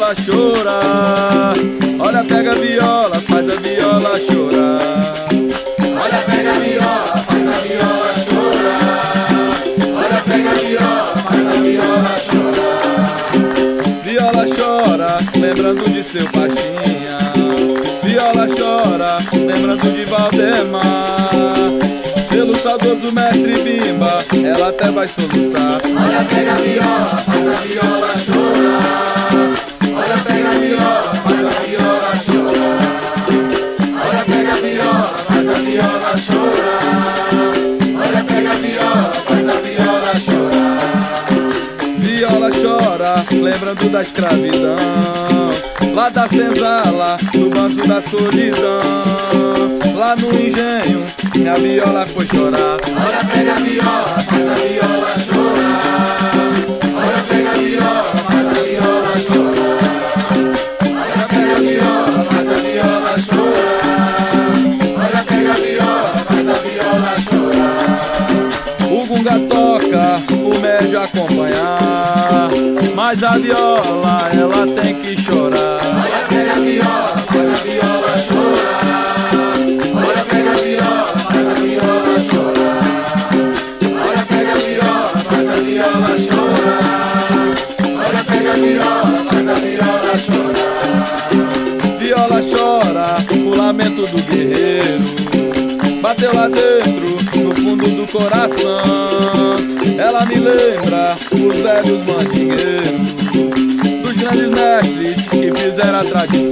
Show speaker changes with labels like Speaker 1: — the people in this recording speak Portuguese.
Speaker 1: viola chorar. Olha, pega a viola, faz a viola chorar.
Speaker 2: Olha, pega a viola, faz a viola chorar. Olha, pega a viola, faz a viola chorar.
Speaker 1: Viola chora, lembrando de seu Pastinha. Viola chora, lembrando de Valdemar. Pelo saudoso mestre Bimba, ela até vai soluçar.
Speaker 2: Olha, pega a viola, faz a viola chorar. Olha, pega a viola, faz a viola chorar. Olha, pega a viola, faz a viola chorar. Olha, pega a viola, faz a viola chorar.
Speaker 1: Viola chora, lembrando da escravidão, lá da senzala, no banco da solidão. Lá no engenho, minha viola foi chorar.
Speaker 2: Olha, pega a viola, faz a viola chorar. Olha, pega a viola, faz a viola chorar. Olha, pega a viola, faz a viola chorar. Olha, pega a viola, faz a viola chorar.
Speaker 1: O gunga toca, o médio acompanhar, mas a viola, ela tem que chorar.
Speaker 2: Olha, pega a viola, faz a viola chorar. Olha, pega a viola, faz a viola chorar. Olha, pega a viola, faz a viola chorar. Olha, pega a viola, faz a viola chorar.
Speaker 1: Viola chora, o lamento do guerreiro bateu lá dentro, no fundo do coração. Ela me lembra os velhos mandingueiros, dos grandes mestres que fizeram a tradição.